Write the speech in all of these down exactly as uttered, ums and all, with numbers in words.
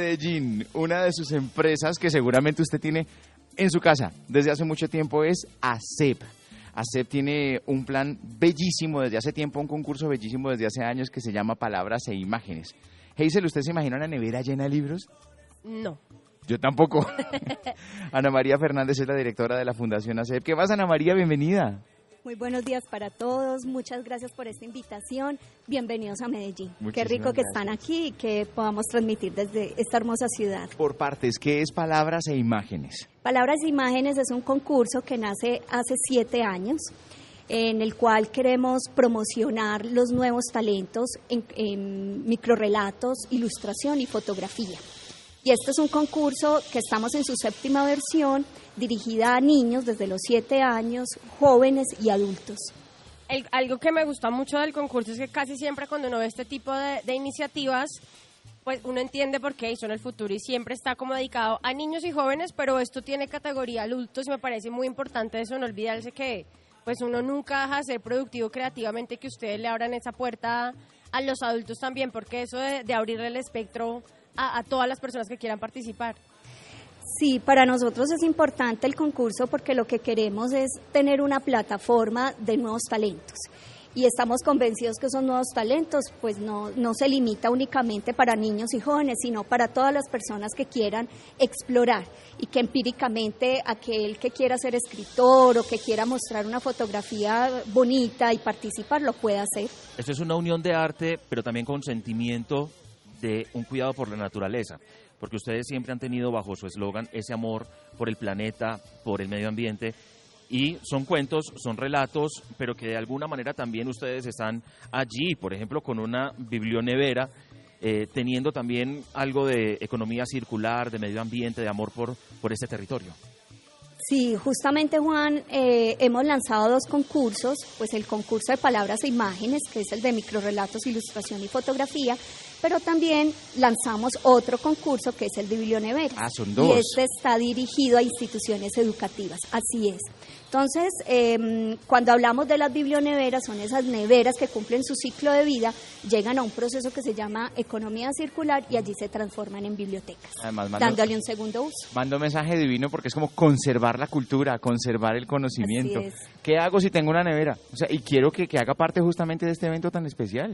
Medellín, una de sus empresas que seguramente usted tiene en su casa desde hace mucho tiempo es ASEP. ASEP tiene un plan bellísimo desde hace tiempo, un concurso bellísimo desde hace años que se llama Palabras e Imágenes. Hazel, ¿usted se imagina una nevera llena de libros? No. Yo tampoco. Ana María Fernández es la directora de la Fundación ASEP. ¿Qué más, Ana María? Bienvenida. Muy buenos días para todos, muchas gracias por esta invitación, bienvenidos a Medellín. Muchísimas Qué rico que gracias. Están aquí y que podamos transmitir desde esta hermosa ciudad. Por partes, ¿qué es Palabras e Imágenes? Palabras e Imágenes es un concurso que nace hace siete años, en el cual queremos promocionar los nuevos talentos en, en microrrelatos, ilustración y fotografía. Y este es un concurso que estamos en su séptima versión, dirigida a niños desde los siete años, jóvenes y adultos. El, algo que me gusta mucho del concurso es que casi siempre cuando uno ve este tipo de, de iniciativas, pues uno entiende por qué son el futuro y siempre está como dedicado a niños y jóvenes, pero esto tiene categoría adultos y me parece muy importante eso, no olvidarse que pues uno nunca deja de ser productivo creativamente, que ustedes le abran esa puerta a los adultos también, porque eso de, de abrirle el espectro A, a todas las personas que quieran participar. Sí, para nosotros es importante el concurso porque lo que queremos es tener una plataforma de nuevos talentos y estamos convencidos que esos nuevos talentos pues no, no se limita únicamente para niños y jóvenes, sino para todas las personas que quieran explorar y que empíricamente aquel que quiera ser escritor o que quiera mostrar una fotografía bonita y participar lo pueda hacer. Esto es una unión de arte, pero también con sentimiento de un cuidado por la naturaleza, porque ustedes siempre han tenido bajo su eslogan ese amor por el planeta, por el medio ambiente, y son cuentos, son relatos, pero que de alguna manera también ustedes están allí, por ejemplo, con una biblionevera, eh, teniendo también algo de economía circular, de medio ambiente, de amor por, por este territorio. Sí, justamente, Juan, eh, hemos lanzado dos concursos, pues el concurso de Palabras e Imágenes, que es el de microrrelatos, ilustración y fotografía, pero también lanzamos otro concurso que es el de biblioneveras. Ah, son dos. Y este está dirigido a instituciones educativas, así es. Entonces, eh, cuando hablamos de las biblioneveras, son esas neveras que cumplen su ciclo de vida, llegan a un proceso que se llama economía circular y allí se transforman en bibliotecas, Además, mando, dándole un segundo uso. Mando un mensaje divino porque es como conservar la cultura, conservar el conocimiento. Así es. ¿Qué hago si tengo una nevera? O sea, y quiero que, que haga parte justamente de este evento tan especial.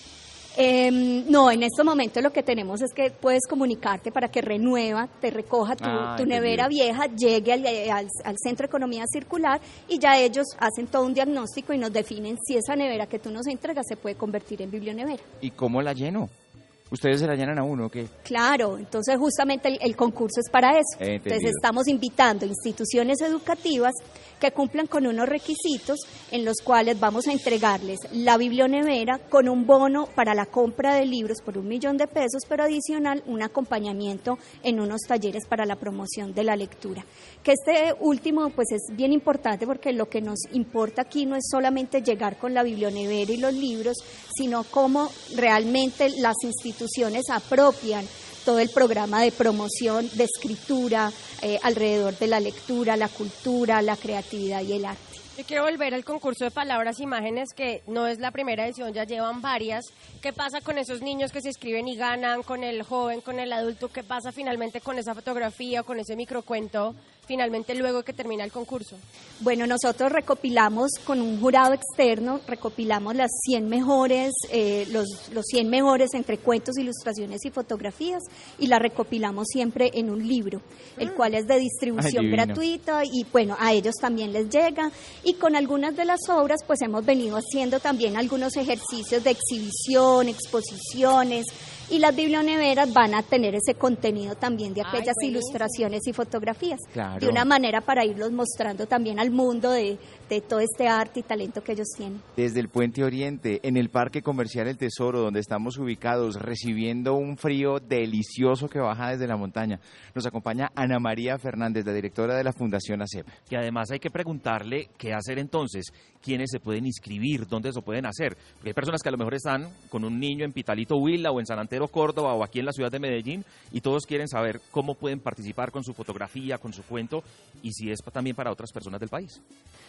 Eh, no, en estos momentos lo que tenemos es que puedes comunicarte para que Renueva te recoja tu, Ah, tu nevera vieja, llegue al, al, al Centro de Economía Circular y ya ellos hacen todo un diagnóstico y nos definen si esa nevera que tú nos entregas se puede convertir en biblionevera. ¿Y cómo la lleno? ¿Ustedes se la llenan a uno o qué? Claro, entonces justamente el, el concurso es para eso. He entendido. Entonces estamos invitando instituciones educativas que cumplan con unos requisitos en los cuales vamos a entregarles la biblionevera con un bono para la compra de libros por un millón de pesos, pero adicional un acompañamiento en unos talleres para la promoción de la lectura. Que este último pues es bien importante porque lo que nos importa aquí no es solamente llegar con la biblionevera y los libros, sino cómo realmente las instituciones apropian todo el programa de promoción de escritura eh, alrededor de la lectura, la cultura, la creatividad y el arte. Yo quiero volver al concurso de Palabras e Imágenes, que no es la primera edición, ya llevan varias. ¿Qué pasa con esos niños que se inscriben y ganan, con el joven, con el adulto? ¿Qué pasa finalmente con esa fotografía o con ese microcuento, finalmente luego que termina el concurso? Bueno, nosotros recopilamos con un jurado externo, recopilamos las cien mejores, eh, los, los cien mejores entre cuentos, ilustraciones y fotografías y las recopilamos siempre en un libro, el cual es de distribución Ay, divino. gratuita y bueno, a ellos también les llega. Y con algunas de las obras pues hemos venido haciendo también algunos ejercicios de exhibición, exposiciones, y las biblioneveras van a tener ese contenido también de aquellas Ay, ilustraciones y fotografías, Claro. de una manera para irlos mostrando también al mundo de, de todo este arte y talento que ellos tienen. Desde el Puente Oriente, en el Parque Comercial El Tesoro, donde estamos ubicados, recibiendo un frío delicioso que baja desde la montaña, nos acompaña Ana María Fernández, la directora de la Fundación ASEP. Que además hay que preguntarle qué hacer entonces, quiénes se pueden inscribir, dónde se pueden hacer. Porque hay personas que a lo mejor están con un niño en Pitalito, Huila o en San Antero, Córdoba o aquí en la ciudad de Medellín y todos quieren saber cómo pueden participar con su fotografía, con su cuento y si es también para otras personas del país.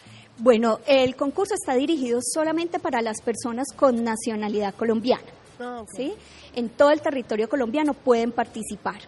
Bueno, el concurso está dirigido solamente para las personas con nacionalidad colombiana. Ah, ok. ¿Sí? En todo el territorio colombiano pueden participar.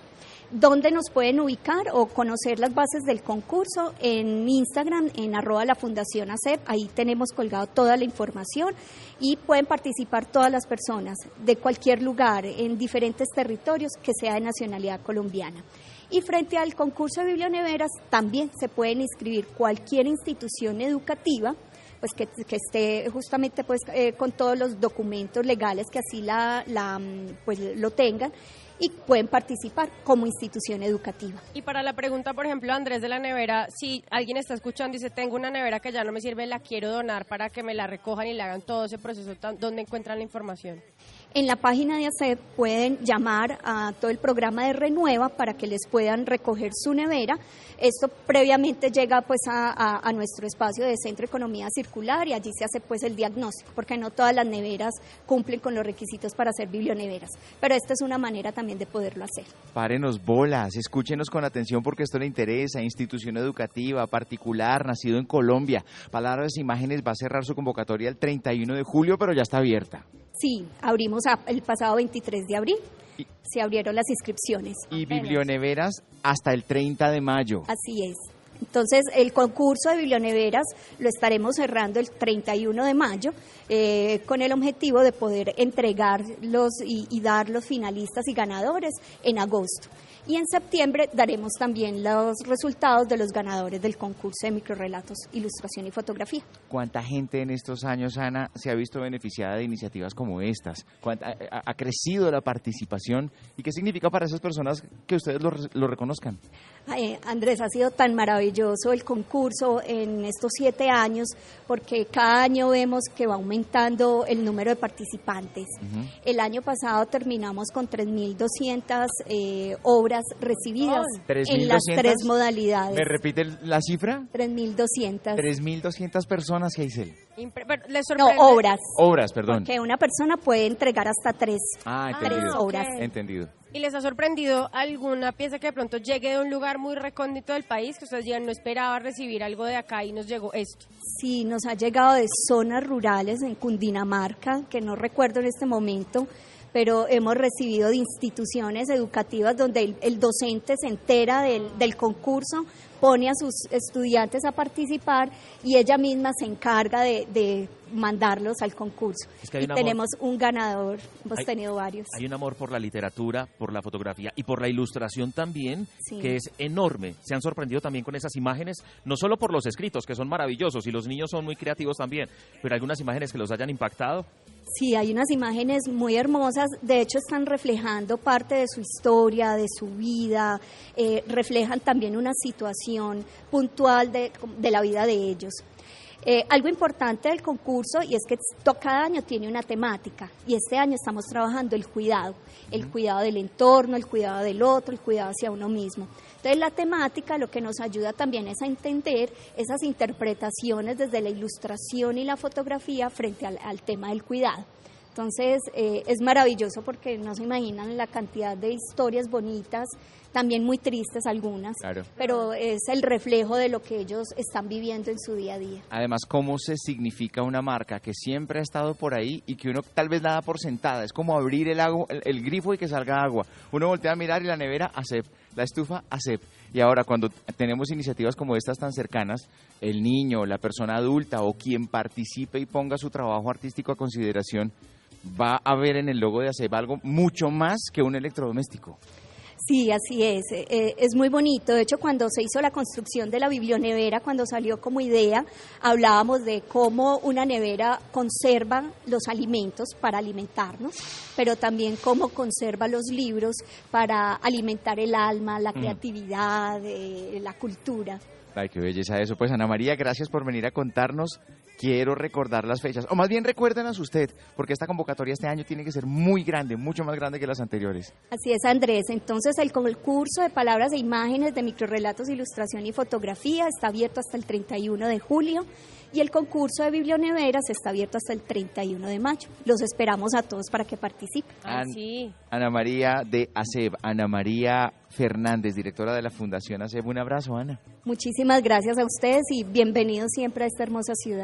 ¿Dónde nos pueden ubicar o conocer las bases del concurso? En Instagram, en arroba la Fundación ASEP, ahí tenemos colgado toda la información y pueden participar todas las personas de cualquier lugar, en diferentes territorios, que sea de nacionalidad colombiana. Y frente al concurso de biblioneveras también se pueden inscribir cualquier institución educativa, pues que, que esté justamente pues eh, con todos los documentos legales que así la, la pues lo tengan, y pueden participar como institución educativa. Y para la pregunta, por ejemplo, Andrés de la nevera, si alguien está escuchando y dice, tengo una nevera que ya no me sirve, la quiero donar para que me la recojan y le hagan todo ese proceso, ¿dónde encuentran la información? En la página de ASEP pueden llamar a todo el programa de Renueva para que les puedan recoger su nevera. Esto previamente llega pues a, a, a nuestro espacio de Centro de Economía Circular y allí se hace pues el diagnóstico, porque no todas las neveras cumplen con los requisitos para ser biblioneveras, pero esta es una manera también de poderlo hacer. Párenos bolas, escúchenos con atención porque esto le interesa. Institución educativa, particular, nacido en Colombia. Palabras e Imágenes va a cerrar su convocatoria el treinta y uno de julio, pero ya está abierta. Sí, abrimos a, el pasado veintitrés de abril, y, se abrieron las inscripciones. Y biblioneveras hasta el treinta de mayo. Así es. Entonces, el concurso de biblioneveras lo estaremos cerrando el treinta y uno de mayo eh, con el objetivo de poder entregarlos y, y dar los finalistas y ganadores en agosto. Y en septiembre daremos también los resultados de los ganadores del concurso de microrrelatos, ilustración y fotografía. ¿Cuánta gente en estos años, Ana, se ha visto beneficiada de iniciativas como estas? ¿Cuánta, ha, ha crecido la participación? ¿Y qué significa para esas personas que ustedes lo, lo reconozcan? Ay, Andrés, ha sido tan maravilloso el concurso en estos siete años, porque cada año vemos que va aumentando el número de participantes. Uh-huh. El año pasado terminamos con tres mil doscientas eh, obras recibidas oh, en las tres modalidades. ¿Me repite la cifra? tres mil doscientas. tres mil doscientas personas, Geisel. ¿Les sorprende? No, obras. Obras, perdón. Porque una persona puede entregar hasta tres, ah, entendido. tres obras. Okay. Entendido. ¿Y les ha sorprendido alguna pieza que de pronto llegue de un lugar muy recóndito del país, que ustedes digan, no esperaba recibir algo de acá y nos llegó esto? Sí, nos ha llegado de zonas rurales en Cundinamarca, que no recuerdo en este momento, pero hemos recibido de instituciones educativas donde el, el docente se entera del, del concurso, pone a sus estudiantes a participar y ella misma se encarga de, de mandarlos al concurso. Es que y tenemos un ganador, hemos hay, tenido varios. Hay un amor por la literatura, por la fotografía y por la ilustración también, sí, que es enorme. Se han sorprendido también con esas imágenes, no solo por los escritos, que son maravillosos, y los niños son muy creativos también, pero algunas imágenes que los hayan impactado. Sí, hay unas imágenes muy hermosas, de hecho están reflejando parte de su historia, de su vida, eh, reflejan también una situación puntual de, de la vida de ellos. Eh, algo importante del concurso y es que cada año tiene una temática y este año estamos trabajando el cuidado, el cuidado del entorno, el cuidado del otro, el cuidado hacia uno mismo. Entonces la temática lo que nos ayuda también es a entender esas interpretaciones desde la ilustración y la fotografía frente al, al tema del cuidado. Entonces eh, es maravilloso porque no se imaginan la cantidad de historias bonitas, también muy tristes algunas, claro, pero es el reflejo de lo que ellos están viviendo en su día a día. Además, cómo se significa una marca que siempre ha estado por ahí y que uno tal vez la da por sentada, es como abrir el, agua, el, el grifo y que salga agua. Uno voltea a mirar y la nevera, ASEP, la estufa, ASEP. Y ahora cuando tenemos iniciativas como estas tan cercanas, el niño, la persona adulta o quien participe y ponga su trabajo artístico a consideración, va a ver en el logo de ASEP algo mucho más que un electrodoméstico. Sí, así es, eh, es muy bonito. De hecho, cuando se hizo la construcción de la biblionevera, cuando salió como idea, hablábamos de cómo una nevera conserva los alimentos para alimentarnos, pero también cómo conserva los libros para alimentar el alma, la creatividad, eh, la cultura. Ay, qué belleza eso. Pues Ana María, gracias por venir a contarnos. Quiero recordar las fechas, o más bien recuérdenas usted, porque esta convocatoria este año tiene que ser muy grande, mucho más grande que las anteriores. Así es, Andrés. Entonces, el concurso de palabras e imágenes de microrrelatos, ilustración y fotografía está abierto hasta el treinta y uno de julio y el concurso de biblioneveras está abierto hasta el treinta y uno de mayo. Los esperamos a todos para que participen. Ah, sí. Ana María de ASEP, Ana María Fernández, directora de la Fundación ASEP. Un abrazo, Ana. Muchísimas gracias a ustedes y bienvenidos siempre a esta hermosa ciudad.